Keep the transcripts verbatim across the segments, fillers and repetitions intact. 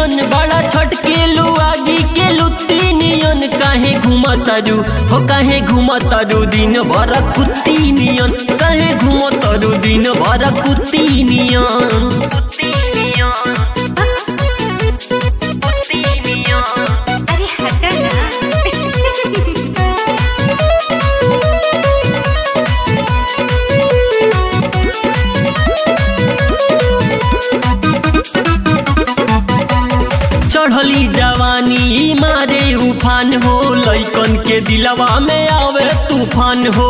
नियन बड़ा छटकेलू आगी के लुत्ती नियन काहे घुमतारू हो काहे घुमतारू दिन भर कुत्ती नियन काहे घुमतारू दिन भर कुत्ती नियन कुत्ती नियन कुत्ती नियन अरे हटा ना। चढ़ली जवानी मारे उफान हो लइकन के दिलवा में आवे तूफान हो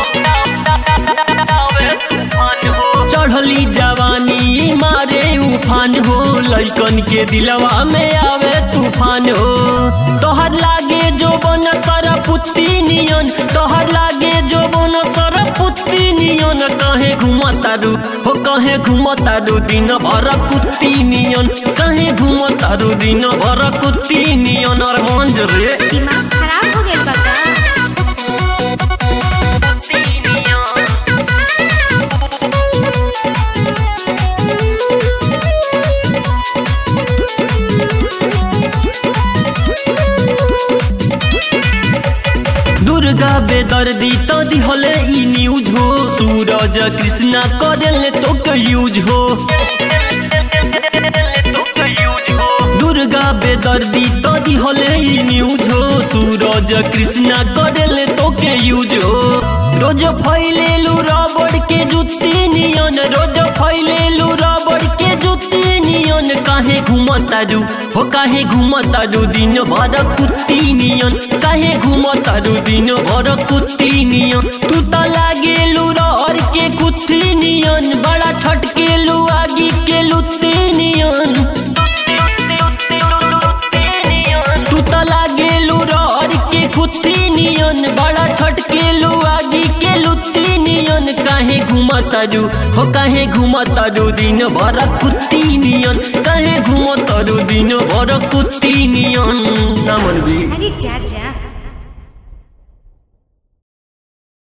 चढ़ली जवानी मारे उफान हो लइकन के दिलवा में आवे तूफान हो तोहर लागे जो बन कर पुत्ती नियन तोहर लागे जो बन कर पुत्ती नियन काहे घुमतारू हो काहे घुमतारू दिन भर कुत्ती नियन काहे घुमतारू दिन भर कुत्ती नियन और मंज रे दिमाग खराब हो गया बाबा। दुर्गा बेदर्दी तो दिहले ई न्यूज हो सूरज कृष्णा करेले तो के यूज हो दुर्गा बेदर्दी तो दिहले ई न्यूज हो सूरज कृष्णा करेले तो के यूज हो रोज फैलेलू रबड़ के जुत्ती नियन रोज फैलेलू रबड़ के जुत्ती नियन काहे घुमतारू हो काहे घुमतारू दिन भर कुत्ती नियन काहे घुमतारू दिन भर कुत्ती नियन तू तो लागेलू रहर के कुत्ती नियन बड़ा छटकेलू आगी के लुत्ती नियन तू तो लागेलू रहर के कुत्ती नियन बड़ा छटकेलू आगी के लुत्ती नियन काहे घुमतारू हो काहे घुमतारू दिन भर कुत्ती नियन काहे घुमतारू दिन भर कुत्ती नियन ना मनबी अरे जा जा।